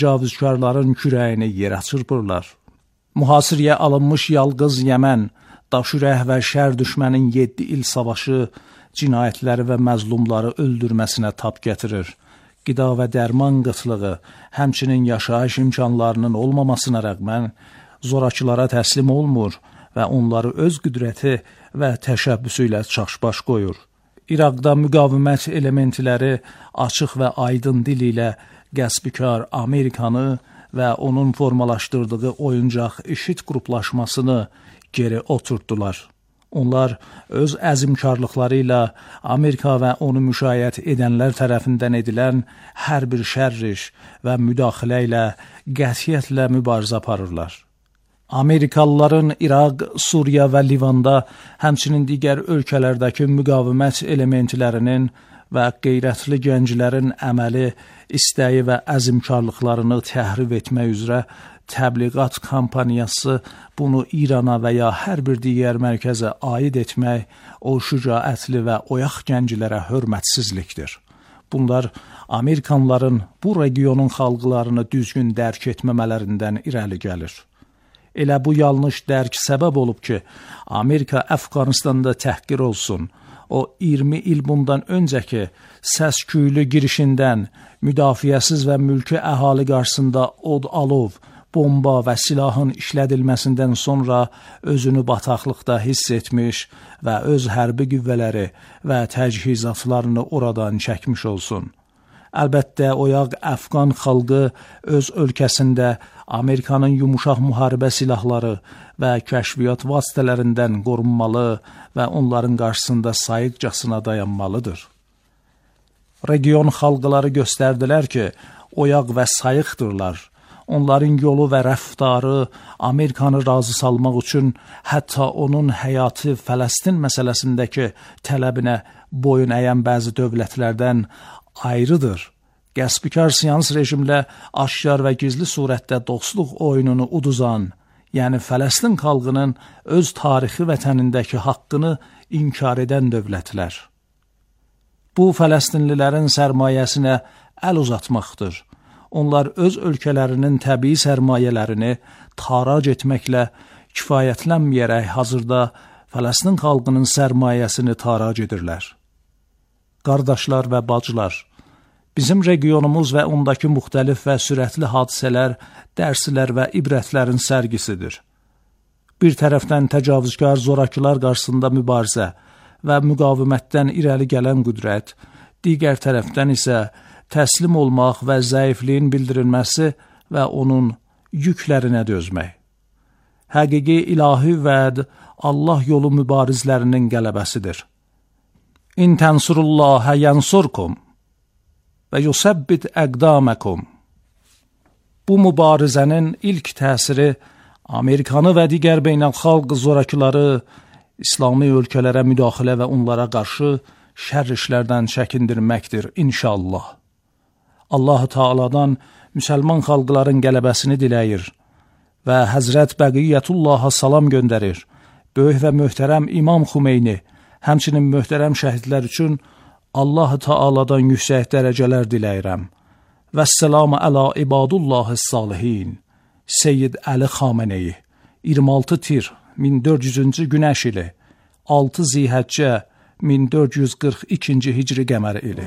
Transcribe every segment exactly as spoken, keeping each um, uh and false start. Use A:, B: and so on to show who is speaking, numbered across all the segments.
A: təcavüzkarların kürəyini yerə çırpırlar. Mühasirəyə alınmış yalqız Yəmən, daşürək və şər düşmənin yeddi il savaşı, cinayətləri və məzlumları öldürməsinə tab gətirir. Qida və dərman qıtlığı, həmçinin yaşayış imkanlarının olmamasına rəğmən zorakılara təslim olmur və onları öz qüdrəti və təşəbbüsü ilə çaşbaş qoyur. İraqda müqavimət elementləri açıq və aydın dil ilə qəsbikar Amerikanı və onun formalaşdırdığı oyuncaq IŞİD qruplaşmasını geri oturtdular. Onlar öz əzimkarlıqları ilə Amerika və onu müşayiət edənlər tərəfindən edilən hər bir şərriş və müdaxilə ilə qətiyyətlə mübarizə aparırlar. Amerikalıların İraq, Suriya və Livanda, həmçinin digər ölkələrdəki müqavimət elementlərinin və qeyrətli gənclərin əməli, istəyi və əzimkarlıqlarını təhrif etmək üzrə təbliğat kampaniyası bunu İrana və ya hər bir digər mərkəzə aid etmək o şücaətli və oyaq gənclərə hörmətsizlikdir. Bunlar Amerikanların bu regionun xalqlarını düzgün dərk etməmələrindən irəli gəlir. Elə bu yanlış dərk səbəb olub ki, Amerika Əfqanistanda təhqir olsun. O iyirmi il bundan öncəki səs-küylü girişindən müdafiəsiz və mülki əhali qarşısında od alov, bomba və silahın işlədilməsindən sonra özünü bataqlıqda hiss etmiş və öz hərbi qüvvələri və təchizatlarını oradan çəkmiş olsun. Əlbəttə, oyaq Əfqan xalqı öz ölkəsində Amerikanın yumuşaq müharibə silahları və kəşfiyyat vasitələrindən qorunmalı və onların qarşısında sayıqcasına dayanmalıdır. Region xalqları göstərdilər ki, oyaq və sayıqdırlar. Onların yolu və rəftarı Amerikanı razı salmaq üçün hətta onun həyatı Fələstin məsələsindəki tələbinə boyun əyən bəzi dövlətlərdən ayrıdır. Qəsbikar siyans rejimlə aşkar və gizli surətdə dostluq oyununu uduzan, yəni Fələstin xalqının öz tarixi vətənindəki haqqını inkar edən dövlətlər. Bu, Fələstinlilərin sərmayəsinə əl uzatmaqdır. Onlar öz ölkələrinin təbii sərmayələrini tarac etməklə kifayətlənməyərək hazırda Fələstin xalqının sərmayəsini tarac edirlər. Qardaşlar və bacılar, bizim regionumuz və ondakı müxtəlif və sürətli hadisələr, dərslər və ibrətlərin sərgisidir. Bir tərəfdən təcavüzkar zorakılar qarşısında mübarizə və müqavimətdən irəli gələn qüdrət, digər tərəfdən isə təslim olmaq və zəifliyin bildirilməsi və onun yüklərinə dözmək. Həqiqi ilahi vəd Allah yolu mübarizlərinin qələbəsidir. İn tənsurullahə yənsurkum və yusabbit əqdaməkum. Bu mübarizənin ilk təsiri Amerikanı və digər beynəlxalq zorakıları İslami ölkələrə müdaxilə və onlara qarşı şərr işlərdən çəkindirməkdir inşallah. Allah-u Teala'dan müsəlman xalqların qələbəsini diləyir və Həzrət Bəqiyyətullah'a salam göndərir. Böyük və möhtərəm İmam Xümeyni, həmçinin möhtərəm şəhidlər üçün Allah-u Teala'dan yüksək dərəcələr diləyirəm. Vəssəlamü əla ibadullahı salihin. Seyyid Əli Xameneyi, iyirmi altı tir min dörd yüzüncü günəş ili, altı Zihəccə min dörd yüz qırx ikinci hicri qəməri ili.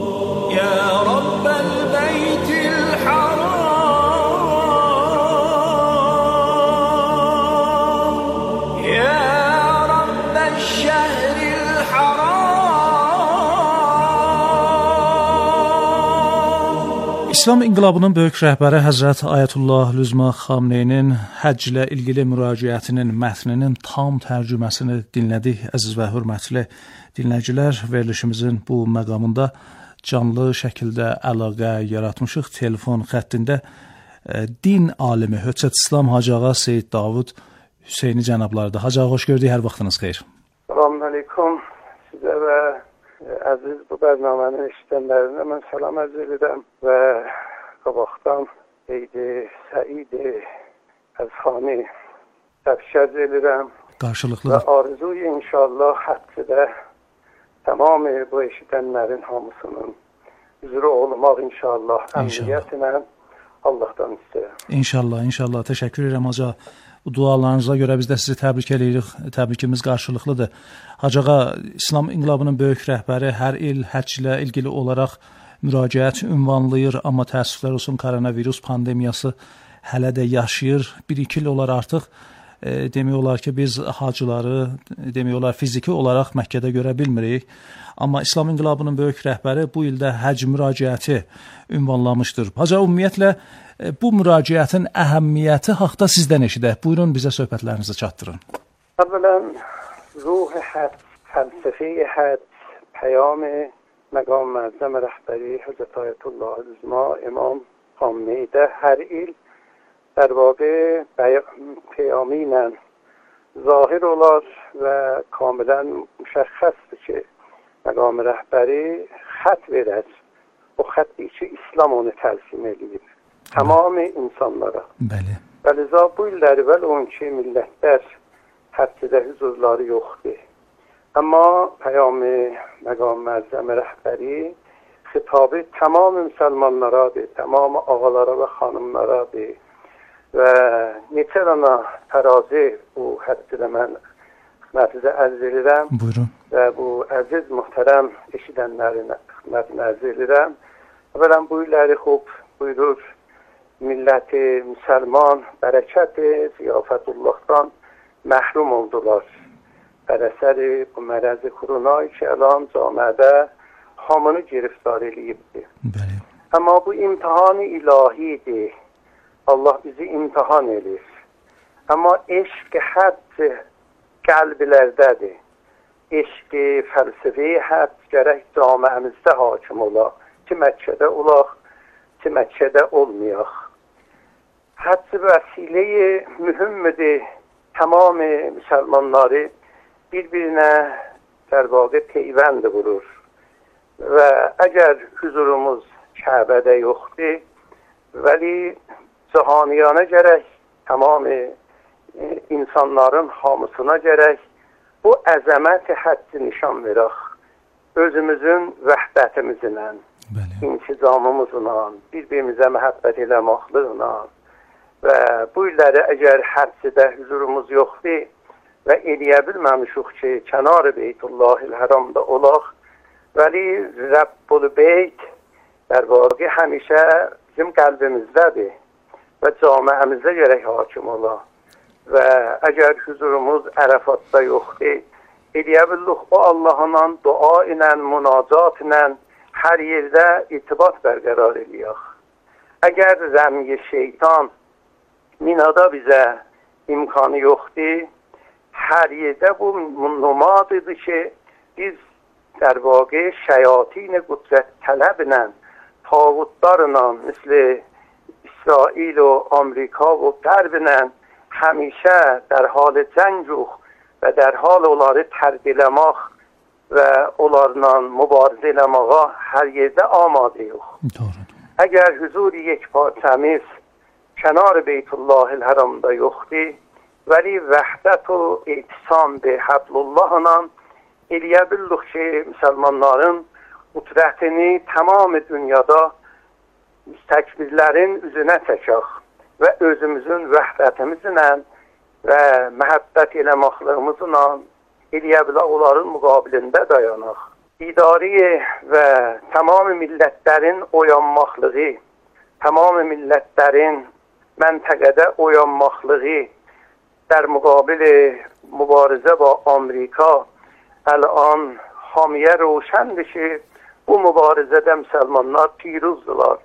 A: İslam inqilabının böyük rəhbəri Həzrət Ayətullah Lüzma Xameneyinin həcc ilə ilgili müraciətinin mətninin tam tərcüməsini dinlədik. Əziz və hörmətli dinləyicilər, verilişimizin bu məqamında canlı şəkildə əlaqə yaratmışıq. Telefon xəttində e, din alimi Höccət İslam Hacı Ağa Seyid Davud Hüseyni cənablarıdır. Hacı Ağa, xoş gördük, hər vaxtınız xeyir.
B: Selamun aleyküm sizə və əziz bu bərnamənin işlənlərinə mən salam ərz edirəm və qabaqdan Eydi Səidi Əzxani təbşər edirəm.
A: Qarşılıqlı.
B: Və arzuyu inşallah həccədə tamamı bu eşidənlərin hamısının üzrə olmaq inşallah əmniyyətinə Allahdan istəyirəm.
A: İnşallah, inşallah. Təşəkkür edirəm Hacı. Bu dualarınıza görə biz də sizi təbrik edirik. Təbrikimiz qarşılıqlıdır. Hacı ağa, İslam İnqilabının böyük rəhbəri hər il həcc ilə ilgili olaraq müraciət ünvanlayır, amma təəssüflər olsun koronavirus pandemiyası hələ də yaşayır. bir iki il olar artıq e, demək olar ki, biz hacıları demək olar fiziki olaraq Məkkədə görə bilmirik. Amma İslam İnqilabının böyük rəhbəri bu ildə həcc müraciəti ünvanlamışdır. Hacı, ümumiyyətlə bu müraciətin əhəmiyyəti haqda sizdən eşidək. Buyurun, bizə söhbətlərinizi çatdırın.
B: Əvvələn, ruh həcc, fəlsəfi həcc, peyam məqam məzəm rəhbəri Həzrət Ayətullah Üzma İmam Xamenei'də hər il در واقع پیامی من ظاهر olar و کاملا مشخصه که مقام رهبری خط verir. O xətti ki İslam onu təlsim edir. Tamam insanlara. Bəli. Və liza bu illər əvvəl on iki millətlər həbsdə huzurları yoxdur. Amma peyami məqam məzəm rəhbəri xitabı tamam müsəlmanlaradır, tamam ağalara və xanımlaradır. Və neçə dana tərazi bu həddədə mən xidmətinizə ərz edirəm.
A: Buyurun.
B: Və bu əziz, muhterəm eşidənlərin xidmətinə ərz edirəm. Əvvələn bu illəri xub buyurur, milləti müsəlman bərəkəti ziyafətullahdan məhrum oldular. Bər əsəri bu mərəzi koronayı ki, əlan camiədə hamını giriftar eləyibdir.
A: Bəli.
B: Amma bu imtihan-ı ilahidir. Allah bizi imtihan edir. Amma eşq həcc qəlblərdədir. Eşq fəlsəfi həcc gərək camiəmizdə hakim ola. Ki Məkkədə olaq, ki Məkkədə olmayaq. Həcc vəsilə-i mühümmədir. Tamam müsəlmanları bir-birinə در واقع پیوند vurur. Və əgər huzurumuz Kəbədə yoxdur, vəli cəhaniyana gərək, tamam insanların hamısına gərək bu əzəmət həcci nişan verək. Özümüzün vəhdətimizlə, insicamımızla, bir-birimizə məhəbbət eləməklə və bu illəri əgər həccdə huzurumuz yoxdur və eləyə bilməmişik ki, kənar Beytullahil Həramda olaq, vəli Rəbbul Beyt در واقع həmişə bizim qəlbimizdədir və camiəmizdə gərək hakim ola. Və əgər huzurumuz Ərəfatda yoxdur, eləyə bildik o Allahla dua ilə, münacat ilə hər yerdə irtibat bərqərar eləyək. Əgər rəmy şeytan minada bizə imkanı yoxdur, hər yerdə bu numadıdır ki, biz در واقع شیاطین قدرت طلبنن طاغوتlarla مثل İsrail و آمریکا و غربنن همیشه در حال جنگوخ و در حال onları tərbiləmək və onlarla mübarizə eləməyə hər yerdə amadəyik. Əgər huzur yekparçəmiz kənar Beytullahil Həramda yoxdur, vəli vəhdət və itisam bi Həblullahla eləyə bildik ki, müsəlmanların qüdrətini tamam dünyada müstəkbirlərin üzünə çəkək və özümüzün vəhdətimizlə və məhəbbət eləməklərimizlə eləyə bilək onların müqabilində dayanaq. İdari və tamam millətlərin oyanmaqlığı, tamam millətlərin məntəqədə oyanmaqlığı در مقابل مبارزه با آمریکا الان حامیه روشن بشه. bu mübarizədə müsəlmanlar piruzdular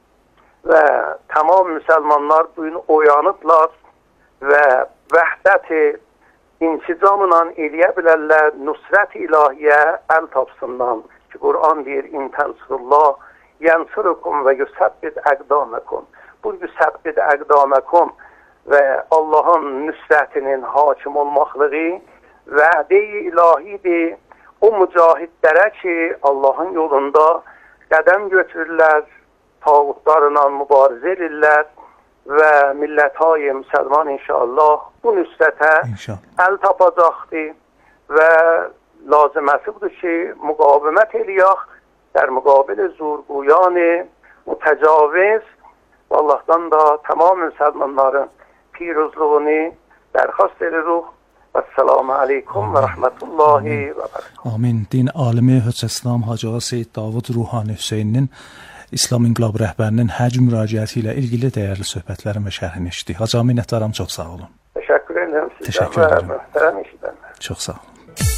B: və tamam müsəlmanlar bu gün oyanıblar və vəhdəti insicamla eləyə bilərlər, nusrət ilahiyyə əl tapsınlar ki, Qur'an deyir, in tənsurullah yənsurukum və yüsəbbid əqdaməkum. Bu yüsəbbid əqdaməkum və Allahın nüsrətinin hakim olmaqlığı vədə-i ilahidir. O mücahidlərə ki, Allahın yolunda qədəm götürürlər, tağutlarla mübarizə edirlər və millət-i müsəlman inşallah bu nüsrətə əl tapacaqdır və laziməsi budur ki, müqavimət eləyək در مقابل زورگویان متجاوز Allah'tan da tamam Müslümanların piruzluğunu derhast edirik. Esselamu aleyküm ve rahmetullahi ve berekatuhu.
A: Amin. Din alimi Höc İslam Hacı Ağa Seyid Davud Ruhani Hüseyninin İslam İnqilab rəhbərinin həcc müraciəti ilə ilgili dəyərli söhbətlərin və şərhini eşitdik. Hacı Ağa Minnətdaram, çox sağ olun.
B: Təşəkkür edirəm sizə.
A: Təşəkkür edirəm.
B: Möhtərəm eşidənlər.
A: Çox sağ olun.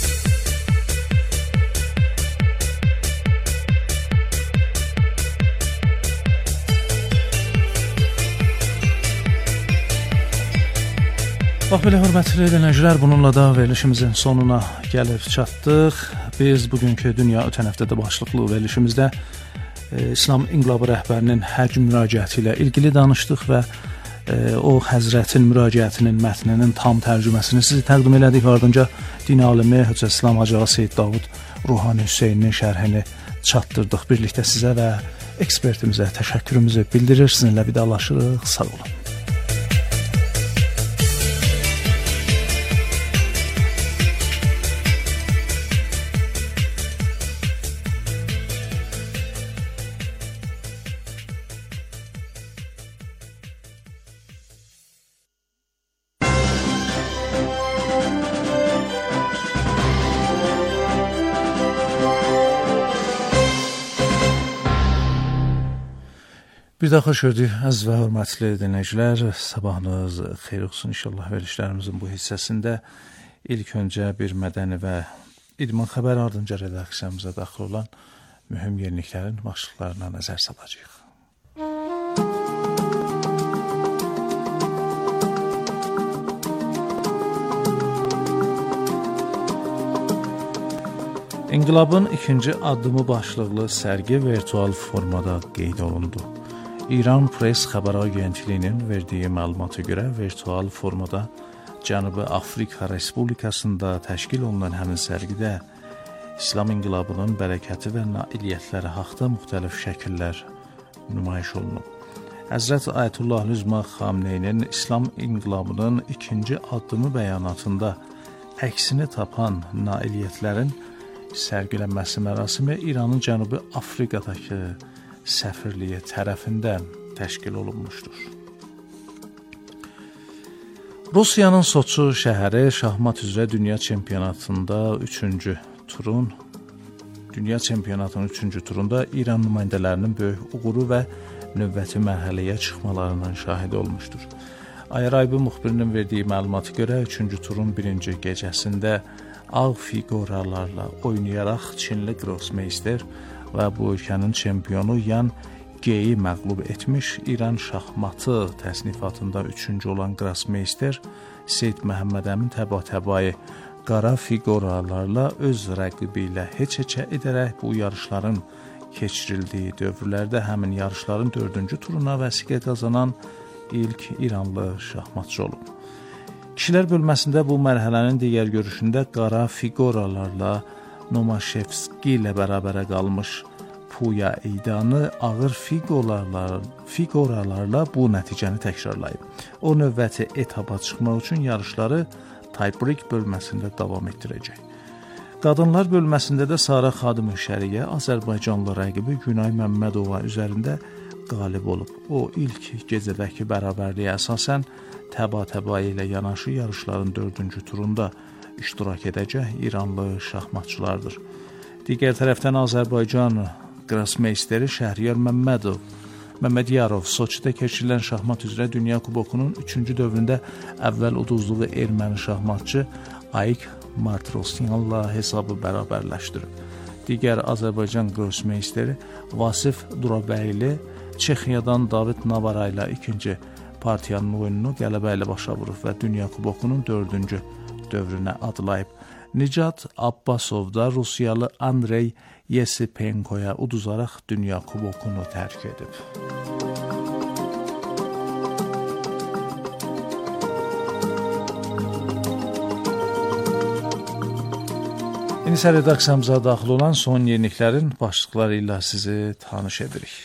A: Bax belə, hörmətli dinləyicilər, bununla da verilişimizin sonuna gəlib çatdıq. Biz bugünkü Dünya ötən həftədə başlıqlı verilişimizdə e, İslam İnqilabı rəhbərinin həcc müraciəti ilə ilgili danışdıq və e, o həzrətin müraciətinin mətninin tam tərcüməsini sizi təqdim elədik. Ardınca din alimi Höc İslam Hacı Ağa Seyid Davud Ruhani Hüseyninin şərhini çatdırdıq. Birlikdə sizə və ekspertimizə təşəkkürümüzü bildirir. Sizinlə vidalaşırıq. Sağ olun. Bir daha xoş gördük, əziz və hörmətli dinləyicilər. Sabahınız xeyir olsun inşallah. Verilişlərimizin bu hissəsində ilk öncə bir mədəni və idman xəbər, ardınca redaksiyamıza daxil olan mühüm yeniliklərin başlıqlarına nəzər salacağıq. İnqilabın ikinci addımı başlıqlı sərgi virtual formada qeyd olundu. İran Press xəbər agentliyinin verdiyi məlumata görə virtual formada Cənubi Afrika Respublikasında təşkil olunan həmin sərgidə İslam İnqilabının bərəkəti və nailiyyətləri haqda müxtəlif şəkillər nümayiş olunub. Həzrət Ayətullah Üzma Xamneyinin İslam İnqilabının ikinci addımı bəyanatında əksini tapan nailiyyətlərin sərgilənməsi mərasimi İranın Cənubi Afrikadakı səfirliyi tərəfindən təşkil olunmuşdur. Rusiyanın Soçu şəhəri şahmat üzrə dünya çempionatında üçüncü turun dünya çempionatının üçüncü turunda İran nümayəndələrinin böyük uğuru və növbəti mərhələyə çıxmalarının şahidi olmuşdur. Ayraybi müxbirinin verdiyi məlumata görə üçüncü turun birinci gecəsində ağ figuralarla oynayaraq Çinli Grossmeister və bu ölkənin çempionu Yan Geyi məğlub etmiş. İran şahmatı təsnifatında üçüncü olan Grossmeister Seyid Məhəmməd Əmin təba-təbayı qara figuralarla öz rəqibi ilə heç-heçə edərək bu yarışların keçirildiyi dövrlərdə həmin yarışların dördüncü turuna vəsiqə qazanan ilk İranlı şahmatçı olub. Kişilər bölməsində bu mərhələnin digər görüşündə qara figuralarla Nomaşevski ilə bərabərə qalmış Puya Eydanı ağır figuralarla, figuralarla bu nəticəni təkrarlayıb. O növbəti etapa çıxmaq üçün yarışları tiebreak bölməsində davam etdirəcək. Qadınlar bölməsində də Sara Xadimi Şəriyə Azərbaycanlı rəqibi Günay Məmmədova üzərində qalib olub. O ilk gecədəki bərabərliyə əsasən təba-təbai ilə yanaşı yarışların dördüncü turunda iştirak edəcək İranlı şahmatçılardır. Digər tərəfdən Azərbaycan Grossmeisteri Şəhriyar Məmmədov Məmmədiyarov Soçidə keçirilən şahmat üzrə Dünya Kubokunun üçüncü dövründə əvvəl uduzluğu erməni şahmatçı Ayik Martrosyanla hesabı bərabərləşdirib. Digər Azərbaycan Grossmeisteri Vasif Durabəyli Çexiyadan David Navara ilə ikinci partiyanın oyununu qələbə ilə başa vurub və Dünya Kubokunun dördüncü dövrünə adlayıb. Nicat Abbasov da Rusiyalı Andrey Yesipenkoya uduzaraq Dünya Kubokunu tərk edib. İndi isə redaksiyamıza daxil olan son yeniliklərin başlıqları ilə sizi tanış edirik.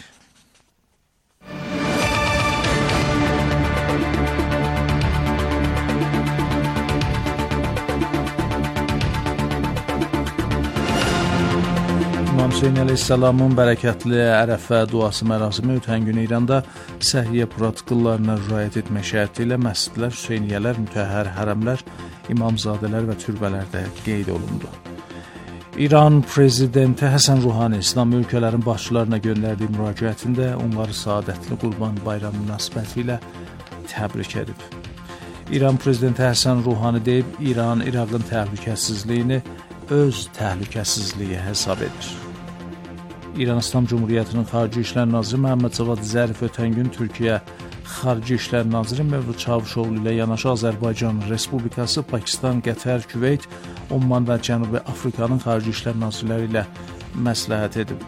A: Hüseyn əleyhissalamın bərəkətli Ərəfə duası mərasimi ötən gün İranda səhiyyə protokollarına riayət etmək şərti ilə məscidlər, Hüseyniyyələr, mütəhhər hərəmlər, imamzadələr və türbələrdə qeyd olundu. İran prezidenti Həsən Ruhani İslam ölkələrin başçılarına göndərdiyi müraciətində onları saadətli Qurban bayramı münasibətilə təbrik edib. İran prezidenti Həsən Ruhani deyib, İran İraqın təhlükəsizliyini öz təhlükəsizliyi hesab edir. İran İslam Cumhuriyyətinin Xarici İşlər Naziri Məhəmməd Cavad Zərif ötən gün Türkiyə Xarici İşlər Naziri Mevlud Çavuşoğlu ilə yanaşı Azərbaycan Respublikası, Pakistan, Qətər, Küveyt, Umman və Cənubi Afrikanın Xarici İşlər Nazirləri ilə məsləhət edib.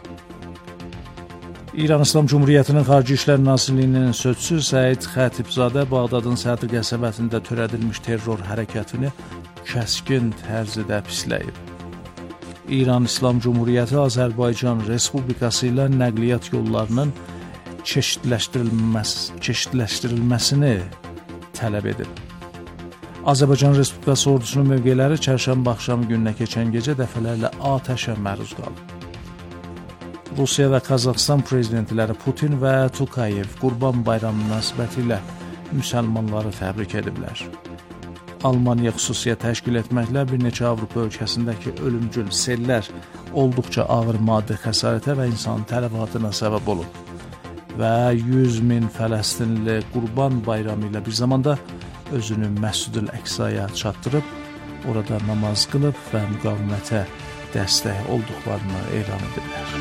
A: İran İslam Cumhuriyyətinin Xarici İşlər Nazirliyinin sözçüsü Səid Xətibzadə Bağdadın Sədr qəsəbəsində törədilmiş terror hərəkətini kəskin tərzdə pisləyib. İran İslam Cumhuriyyəti Azərbaycan Respublikası ilə nəqliyyat yollarının çeşidləşdirilməsi, çeşidləşdirilməsini tələb edib. Azərbaycan Respublikası ordusunun mövqeləri çərşənbə axşamı gününə keçən gecə dəfələrlə atəşə məruz qalıb. Rusiya və Qazaxıstan prezidentləri Putin və Tokayev Qurban bayramı münasibətilə müsəlmanları təbrik ediblər. Almaniya xüsusiyyət təşkil etməklə bir neçə Avropa ölkəsindəki ölümcül sellər olduqca ağır maddi xəsarətə və insan tələfatına səbəb olub və yüz min Fələstinli Qurban bayramı ilə bir zamanda özünü Məscid-ül Əqsaya çatdırıb, orada namaz qılıb və müqavimətə dəstək olduqlarını elan ediblər.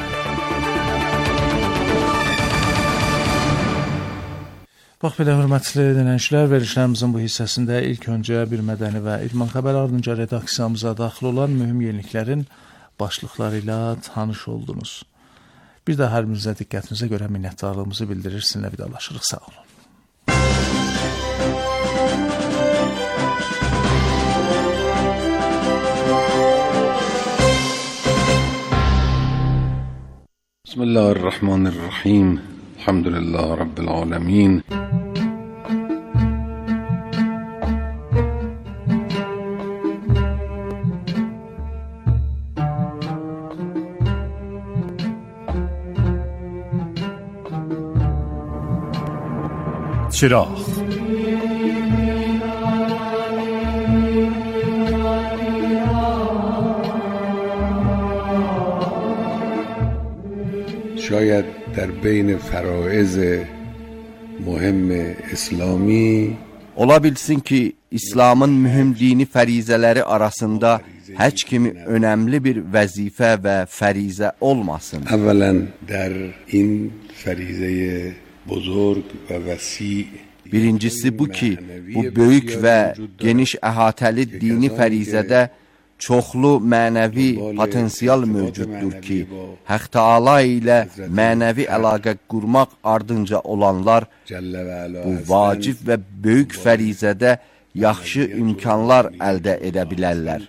A: Bax, belə hörmətli dinləyicilər, verilişlərimizin bu hissəsində ilk öncə bir mədəni və idman xəbər, ardınca redaksiyamıza daxil olan mühüm yeniliklərin başlıqları ilə tanış oldunuz. Bir də hər birinizə diqqətinizə görə minnətdarlığımızı bildirir, sizinlə vidalaşırıq, sağ olun.
C: Bismillahirrahmanirrahim. Elhamdülillah Rabbil alemin.
D: چراغ
C: شاید در بین فرائض مهم اسلامی
E: Ola bilsin ki, İslamın mühüm dini fərizələri arasında heç kimi önəmli bir vəzifə və fərizə olmasın.
C: Əvvələn در این فریضه بزرگ و وسیع
E: Birincisi bu ki, bu böyük və geniş əhatəli dini fərizədə çoxlu mənəvi potensial mövcuddur ki, Haq Taala ilə mənəvi əlaqə qurmaq ardınca olanlar bu vacib və böyük fərizədə yaxşı imkanlar əldə edə bilərlər.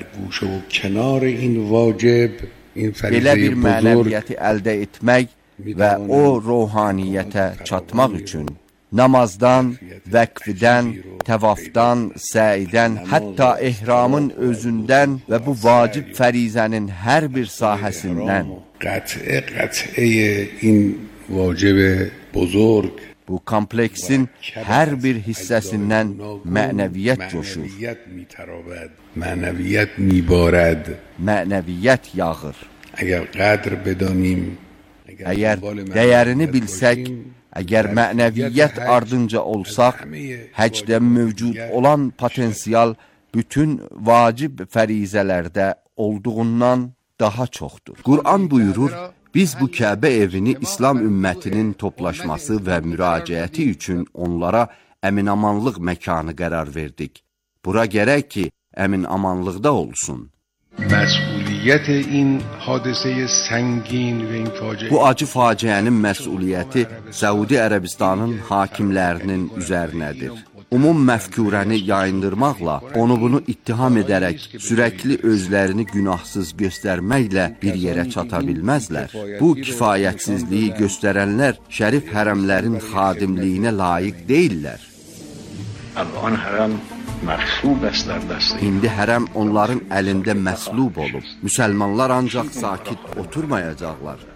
E: Belə bir mənəviyyəti əldə etmək və o ruhaniyyətə çatmaq üçün namazdan, vəqfdən, təvafdan, səidən, hətta ehramın özündən və bu vacib fərizənin hər bir sahəsindən
C: قطعه قطعه این واجب بزرگ
E: bu kompleksin hər bir hissəsindən mənəviyyət coşur,
C: mənəviyyət میبارد.
E: mənəviyyət yağır.
C: Əgər qədr bedanim,
E: Əgər dəyərini bilsək, əgər mənəviyyət ardınca olsaq, həcdə mövcud olan potensial bütün vacib fərizələrdə olduğundan daha çoxdur. Qur'an buyurur, biz bu Kəbə evini İslam ümmətinin toplaşması və müraciəti üçün onlara əminamanlıq məkanı qərar verdik. Bura gərək ki, əminamanlıqda olsun.
C: Məsuliyyət in hadisəyə səngin və in faciə.
E: Bu acı faciənin məsuliyyəti Səudi Ərəbistanın hakimlərinin üzərinədir. Umum məfkurəni yayındırmaqla, onu bunu ittiham edərək, sürəkli özlərini günahsız göstərməklə bir yerə çata bilməzlər. Bu kifayətsizliyi göstərənlər şərif hərəmlərin xadimliyinə layiq deyillər.
F: الان حرم
C: مخصوب است در دست.
E: İndi hərəm onların əlində məslub olub. Müsəlmanlar ancaq sakit oturmayacaqlar.